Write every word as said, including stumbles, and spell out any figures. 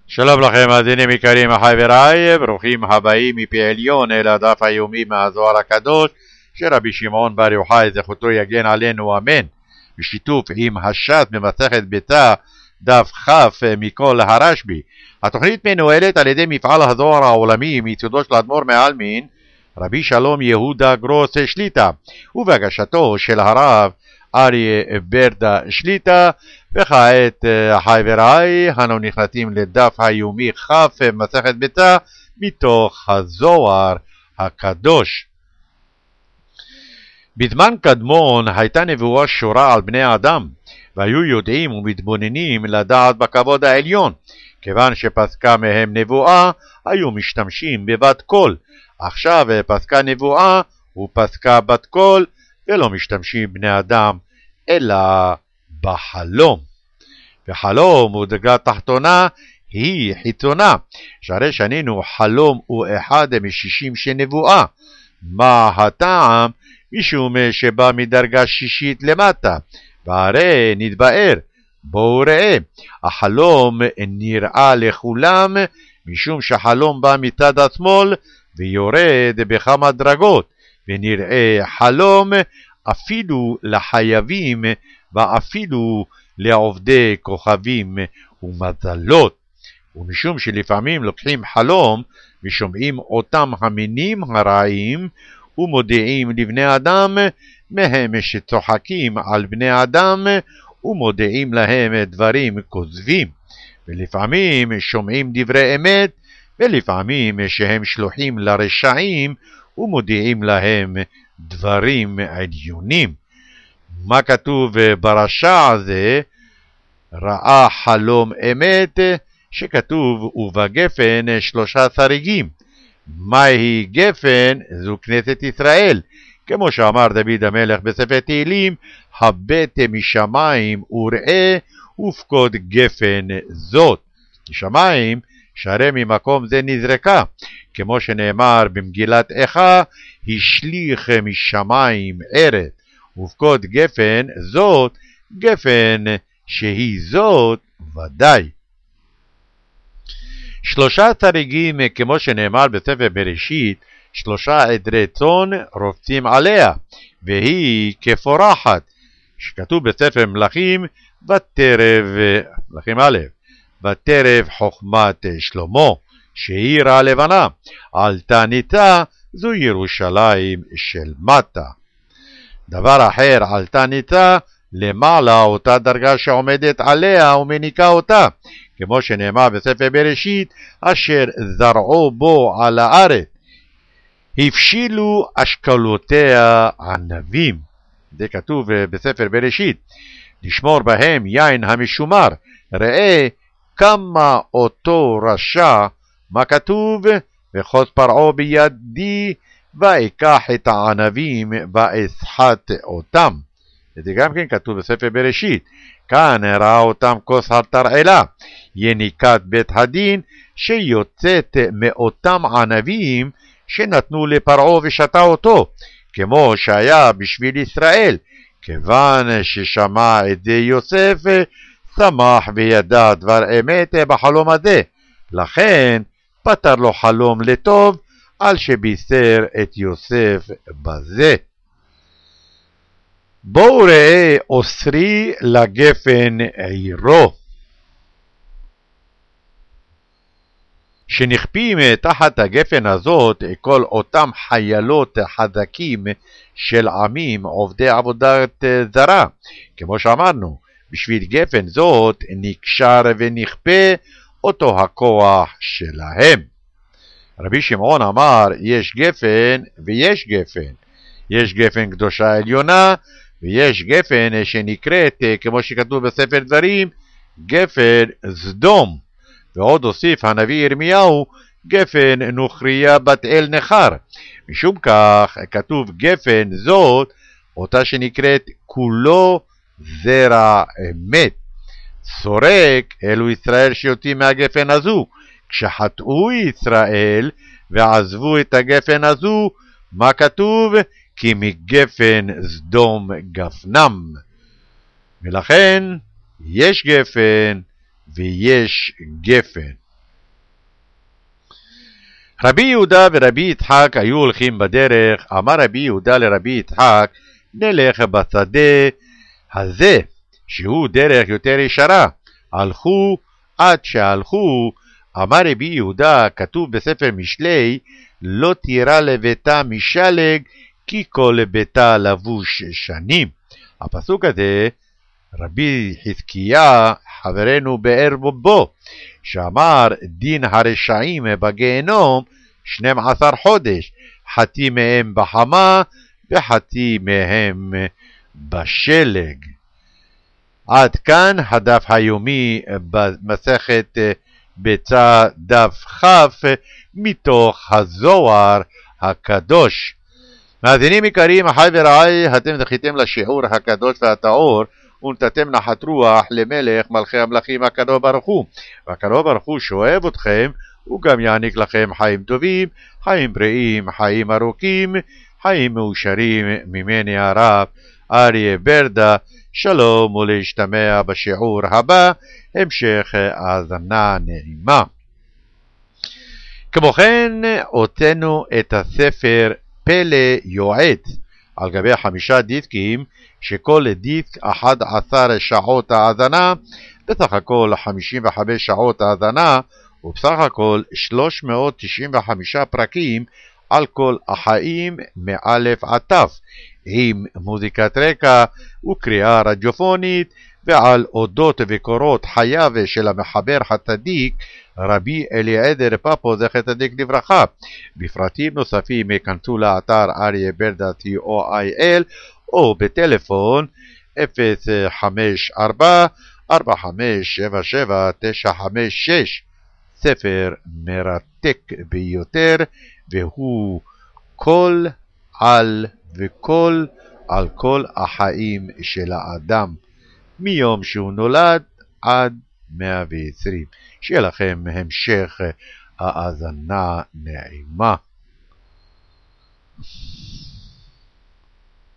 שלום לכם מאזינים יקרים חבריי, ברוכים הבאים מפי עליון אל הדף היומי מהזוהר הקדוש של רבי שמעון בר יוחאי זכותו יגן עלינו אמן, בשיתוף עם הש"ס במסכת ביצה דף כ' מכל הרשב"י. התוכנית מנוהלת על ידי מפעל הזוהר העולמי מיסודו של האדמו"ר מעלמין רבי שלום יהודה גרוס שליט"א, ובהגשתו של הרב אריה ברדה שליט"א. וכעת חבריי, אנו נכנסים לדף היומי כ' מסכת ביצה מתוך הזוהר הקדוש. בזמן קדמון הייתה נבואה שורה על בני האדם, והיו יודעים ומתבוננים לדעת בכבוד העליון. כיוון שפסקה מהם נבואה, היו משתמשים בבת קול. עכשיו פסקה נבואה ופסקה בת קול, ולא משתמשים בני אדם אלא בחלום. וחלום הוא דרגה תחתונה, היא חיצונה, שהרי שנינו חלום הוא אחד משישים שנבואה. מה הטעם? משום שבא מדרגה שישית למטה, והרי נתבאר. בואו ראה, החלום נראה לכולם, משום שחלום בא מצד השמאל ויורד בכמה דרגות, ונראה חלום אפילו לחייבים ואפילו לעובדי כוכבים ומזלות. ומשום שלפעמים לוקחים חלום ושומעים אותם המינים הרעים ומודיעים לבני אדם, מהם שצוחקים על בני אדם ומודיעים להם דברים כוזבים. ולפעמים שומעים דברי אמת, ולפעמים שהם שלוחים לרשעים ומודיעים להם דברים עליונים. מה כתוב ברשע הזה? ראה חלום אמת, שכתוב ובגפן שלושה שריגים. מהי גפן? זו כנסת ישראל, כמו שאמר דוד המלך בספר תהילים, הבט משמיים וראה ופקוד גפן זאת. משמיים שהרי ממקום זה נזרקה, כמו שנאמר במגילת איכה, השליך משמיים ארץ, ופקוד גפן זאת, גפן שהיא זאת ודאי. שלושה שריגים, כמו שנאמר בספר בראשית, שלושה עדרי צאן רובצים עליה, והיא כפורחת, שכתוב בספר מלכים, ותרב, מלכים א', ותרב חוכמת שלמה, שהיא רע לבנה, על תניתה, זו ירושלים של מטה. דבר אחר, על תניתה, למעלה אותה דרגה שעומדת עליה ומניקה אותה, כמו שנאמר בספר בראשית, אשר זרעו בו על הארץ, הפשילו אשכלותיה ענבים. זה כתוב בספר בראשית, לשמור בהם יין המשומר. ראה כמה אותו רשע, מה כתוב? וחוז פרעו בידי ואקח את הענבים ואסחט אותם. זה גם כן כתוב בספר בראשית. כאן ראה אותם כוס התרעלה, יניקת בית הדין שיוצאת מאותם ענבים שנתנו לפרעו ושתה אותו, כמו שהיה בשביל ישראל. כיוון ששמע את זה יוסף, שמח וידע דבר אמת בחלום הזה, לכן פתר לו חלום לטוב על שבישר את יוסף בזה. בואו ראה אוסרי לגפן עירו. שנכפים תחת הגפן הזאת כל אותם חיילות חזקים של עמים עובדי עבודת זרה, כמו שאמרנו, בשביל גפן זאת נקשר ונכפה אותו הכוח שלהם. רבי שמעון אמר, יש גפן ויש גפן. יש גפן קדושה עליונה, ויש גפן שנקראת, כמו שכתוב בספר דברים, גפן סדום. ועוד הוסיף הנביא ירמיהו, גפן נוכריה בת אל נחר. משום כך כתוב גפן זאת, אותה שנקראת כולו זרע אמת. סורק אלו ישראל שיוצאים מהגפן הזו. כשחטאו ישראל ועזבו את הגפן הזו, מה כתוב? כי מגפן סדום גפנם. ולכן יש גפן ויש גפן. רבי יהודה ורבי יצחק היו הולכים בדרך, אמר רבי יהודה לרבי יצחק, נלך בשדה הזה, שהוא דרך יותר ישרה. הלכו עד שהלכו, אמר רבי יהודה, כתוב בספר משלי, לא תירא לביתה משלג, כי כל ביתה לבוש שנים. הפסוק הזה, רבי חזקיה, חברנו באר בו, שאמר דין הרשעים בגיהנום שנים עשר חודש, חצי מהם בחמה וחצי מהם בשלג. עד כאן הדף היומי במסכת ביצה דף כ' מתוך הזוהר הקדוש. מאזינים יקרים, אחי ורעי, אתם זכיתם לשיעור הקדוש והטהור, ונתתם נחת רוח למלך מלכי המלכים הקדוש ברוך הוא. והקדוש ברוך הוא שאוהב אתכם, הוא גם יעניק לכם חיים טובים, חיים בריאים, חיים ארוכים, חיים מאושרים ממני הרב אריה ברדה. שלום ולהשתמע בשיעור הבא, המשך האזנה נעימה. כמו כן, הוצאנו את הספר פלא יועץ על גבי חמישה דיסקים, שכל דיסק אחת עשרה שעות האזנה, בסך הכל חמישים וחמש שעות האזנה, ובסך הכל שלוש מאות תשעים וחמישה פרקים על כל החיים מאלף עד תף, עם מוזיקת רקע וקריאה רדיופונית, ועל אודות וקורות חייו של המחבר הצדיק רבי אליעזר פפו זכר צדיק לברכה. בפרטים נוספים יכנסו לאתר אריה ברדה סי או איי אל או בטלפון אפס חמש ארבע ארבע חמש שבע שבע תשע חמש שש. ספר מרתק ביותר, והוא כל על וכל על כל החיים של האדם מיום שהוא נולד עד מאה ועשרים. שיהיה לכם המשך האזנה נעימה.